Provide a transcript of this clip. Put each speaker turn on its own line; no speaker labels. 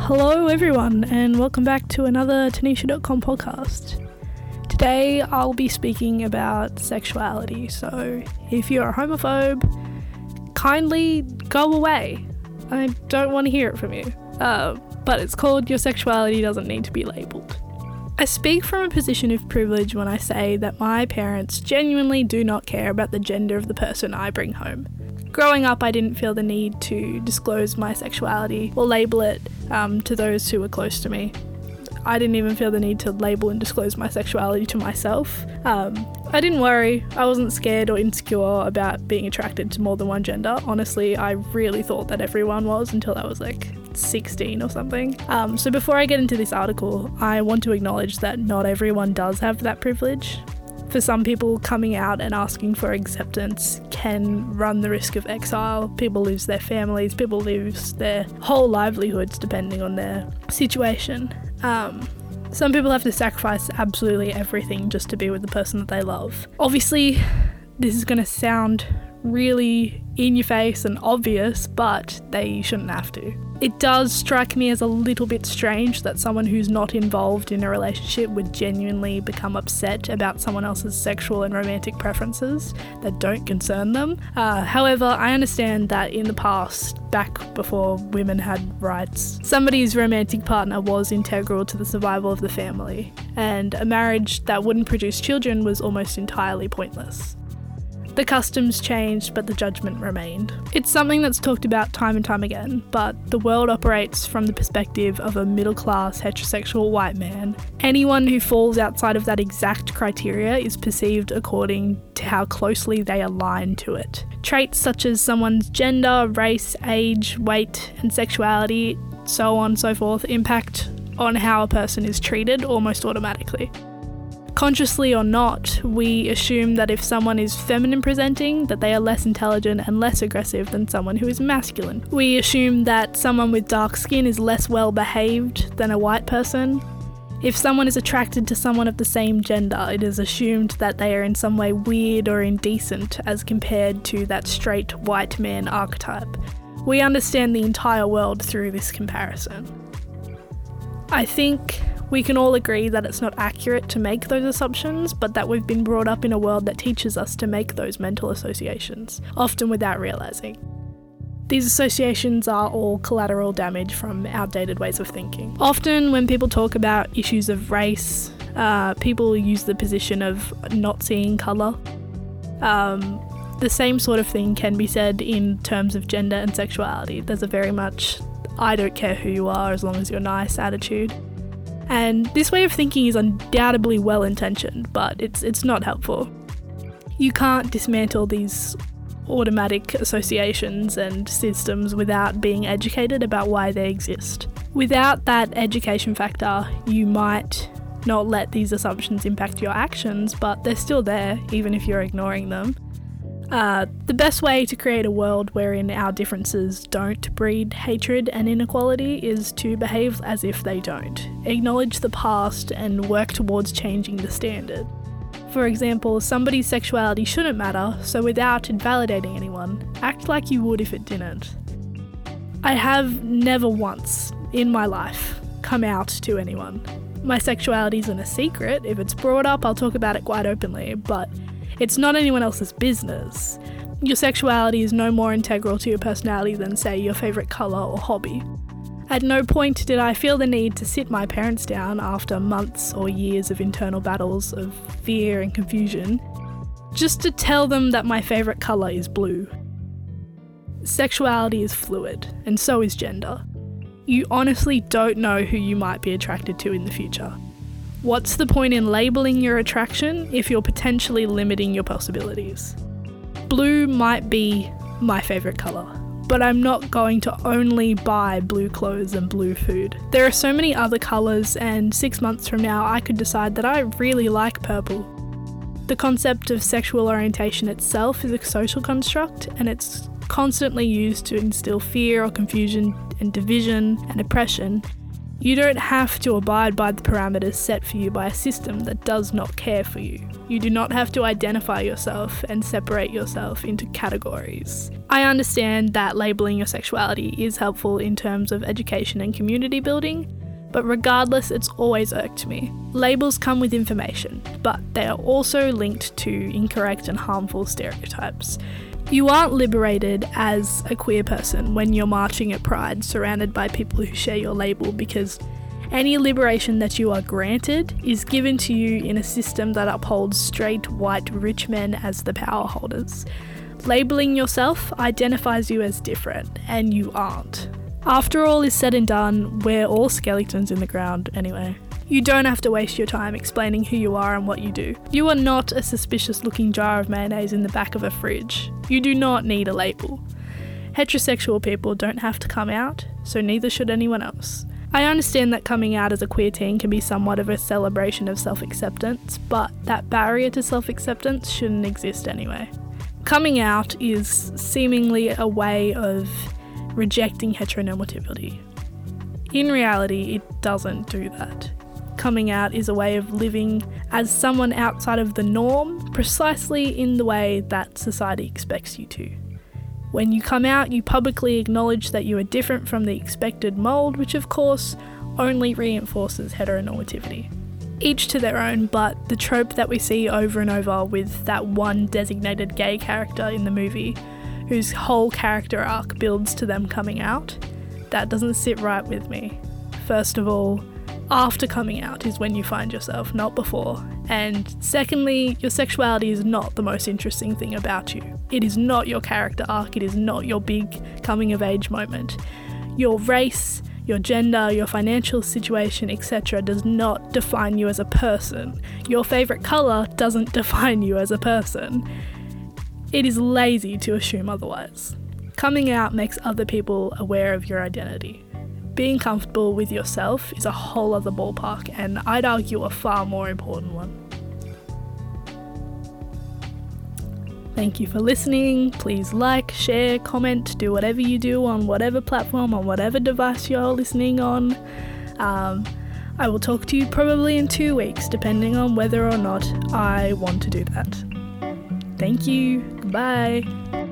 Hello everyone, and welcome back to another Tanisha.com podcast. Today I'll be speaking about sexuality, so if you're a homophobe, kindly go away. I don't want to hear it from you. But it's called Your Sexuality Doesn't Need to Be Labelled. I speak from a position of privilege when I say that my parents genuinely do not care about the gender of the person I bring home. Growing up, I didn't feel the need to disclose my sexuality or label it to those who were close to me. I didn't even feel the need to label and disclose my sexuality to myself. I didn't worry. I wasn't scared or insecure about being attracted to more than one gender. Honestly, I really thought that everyone was until I was like 16 or something. So before I get into this article, I want to acknowledge that not everyone does have that privilege. For some people, coming out and asking for acceptance can run the risk of exile. People lose their families, people lose their whole livelihoods depending on their situation. Some people have to sacrifice absolutely everything just to be with the person that they love. Obviously, this is going to sound really in your face and obvious, but they shouldn't have to. It does strike me as a little bit strange that someone who's not involved in a relationship would genuinely become upset about someone else's sexual and romantic preferences that don't concern them. However, I understand that in the past, back before women had rights, somebody's romantic partner was integral to the survival of the family, and a marriage that wouldn't produce children was almost entirely pointless. The customs changed, but the judgment remained. It's something that's talked about time and time again, but the world operates from the perspective of a middle-class heterosexual white man. Anyone who falls outside of that exact criteria is perceived according to how closely they align to it. Traits such as someone's gender, race, age, weight, and sexuality, so on and so forth, impact on how a person is treated almost automatically. Consciously or not, we assume that if someone is feminine presenting, that they are less intelligent and less aggressive than someone who is masculine. We assume that someone with dark skin is less well behaved than a white person. If someone is attracted to someone of the same gender, it is assumed that they are in some way weird or indecent as compared to that straight white man archetype. We understand the entire world through this comparison. I think we can all agree that it's not accurate to make those assumptions, but that we've been brought up in a world that teaches us to make those mental associations, often without realising. These associations are all collateral damage from outdated ways of thinking. Often when people talk about issues of race, people use the position of not seeing colour. The same sort of thing can be said in terms of gender and sexuality. There's a very much I don't care who you are as long as you're nice attitude. And this way of thinking is undoubtedly well-intentioned, but it's not helpful. You can't dismantle these automatic associations and systems without being educated about why they exist. Without that education factor, you might not let these assumptions impact your actions, but they're still there, even if you're ignoring them. The best way to create a world wherein our differences don't breed hatred and inequality is to behave as if they don't. Acknowledge the past and work towards changing the standard. For example, somebody's sexuality shouldn't matter, so without invalidating anyone, act like you would if it didn't. I have never once in my life come out to anyone. My sexuality isn't a secret. If it's brought up, I'll talk about it quite openly, but it's not anyone else's business. Your sexuality is no more integral to your personality than, say, your favourite colour or hobby. At no point did I feel the need to sit my parents down after months or years of internal battles of fear and confusion, just to tell them that my favourite colour is blue. Sexuality is fluid, and so is gender. You honestly don't know who you might be attracted to in the future. What's the point in labelling your attraction if you're potentially limiting your possibilities? Blue might be my favourite colour, but I'm not going to only buy blue clothes and blue food. There are so many other colours, and 6 months from now I could decide that I really like purple. The concept of sexual orientation itself is a social construct, and it's constantly used to instill fear or confusion and division and oppression. You don't have to abide by the parameters set for you by a system that does not care for you. You do not have to identify yourself and separate yourself into categories. I understand that labelling your sexuality is helpful in terms of education and community building, but regardless, it's always irked me. Labels come with information, but they are also linked to incorrect and harmful stereotypes. You aren't liberated as a queer person when you're marching at Pride surrounded by people who share your label, because any liberation that you are granted is given to you in a system that upholds straight, white, rich men as the power holders. Labelling yourself identifies you as different, and you aren't. After all is said and done, we're all skeletons in the ground anyway. You don't have to waste your time explaining who you are and what you do. You are not a suspicious looking jar of mayonnaise in the back of a fridge. You do not need a label. Heterosexual people don't have to come out, so neither should anyone else. I understand that coming out as a queer teen can be somewhat of a celebration of self-acceptance, but that barrier to self-acceptance shouldn't exist anyway. Coming out is seemingly a way of rejecting heteronormativity. In reality, it doesn't do that. Coming out is a way of living as someone outside of the norm, precisely in the way that society expects you to. When you come out, you publicly acknowledge that you are different from the expected mould, which of course only reinforces heteronormativity. Each to their own, but the trope that we see over and over with that one designated gay character in the movie, whose whole character arc builds to them coming out, that doesn't sit right with me. First of all, after coming out is when you find yourself, not before. And secondly, your sexuality is not the most interesting thing about you. It is not your character arc, it is not your big coming of age moment. Your race, your gender, your financial situation, etc. does not define you as a person. Your favourite colour doesn't define you as a person. It is lazy to assume otherwise. Coming out makes other people aware of your identity. Being comfortable with yourself is a whole other ballpark, and I'd argue a far more important one. Thank you for listening. Please like, share, comment, do whatever you do on whatever platform, on whatever device you're listening on. I will talk to you probably in 2 weeks, depending on whether or not I want to do that. Thank you. Goodbye.